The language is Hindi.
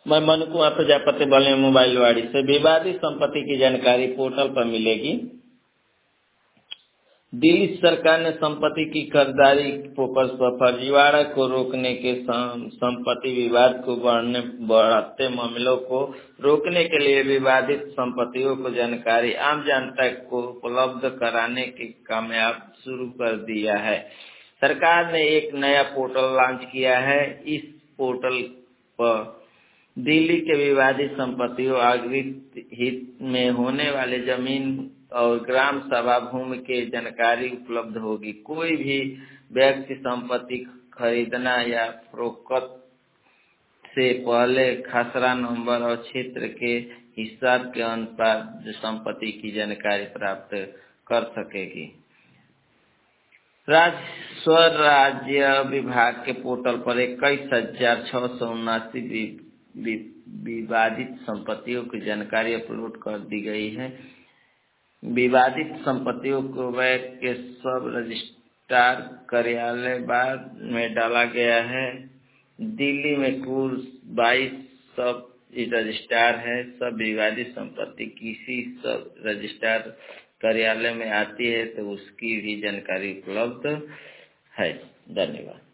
मैं मनु कुमार प्रजापति बोले मोबाइल वाड़ी से। विवादित संपत्ति की जानकारी पोर्टल पर मिलेगी। दिल्ली सरकार ने संपत्ति की खरीदारी फोकस पर फर्जीवाड़ा को रोकने के संपत्ति विवाद को बढ़ते मामलों को रोकने के लिए विवादित संपत्तियों को जानकारी आम जनता को उपलब्ध कराने के कामयाब शुरू कर दिया है। सरकार ने एक नया पोर्टल लॉन्च किया है। इस पोर्टल पर दिल्ली के विवादित संपत्तियों, आगृहित हित में होने वाले जमीन और ग्राम सभा भूमि की जानकारी उपलब्ध होगी। कोई भी व्यक्ति संपत्ति खरीदना या फरोख्त से पहले खसरा नंबर और क्षेत्र के हिसाब के अनुसार संपत्ति की जानकारी प्राप्त कर सकेगी। स्वराज्य विभाग के पोर्टल पर 21,679 विवादित संपत्तियों की जानकारी अपलोड कर दी गई है। विवादित संपत्तियों को बैंक के सब रजिस्ट्रार कार्यालय में डाला गया है। दिल्ली में कुल 22 सब रजिस्ट्रार है। सब विवादित संपत्ति किसी सब रजिस्ट्रार कार्यालय में आती है तो उसकी भी जानकारी उपलब्ध है। धन्यवाद।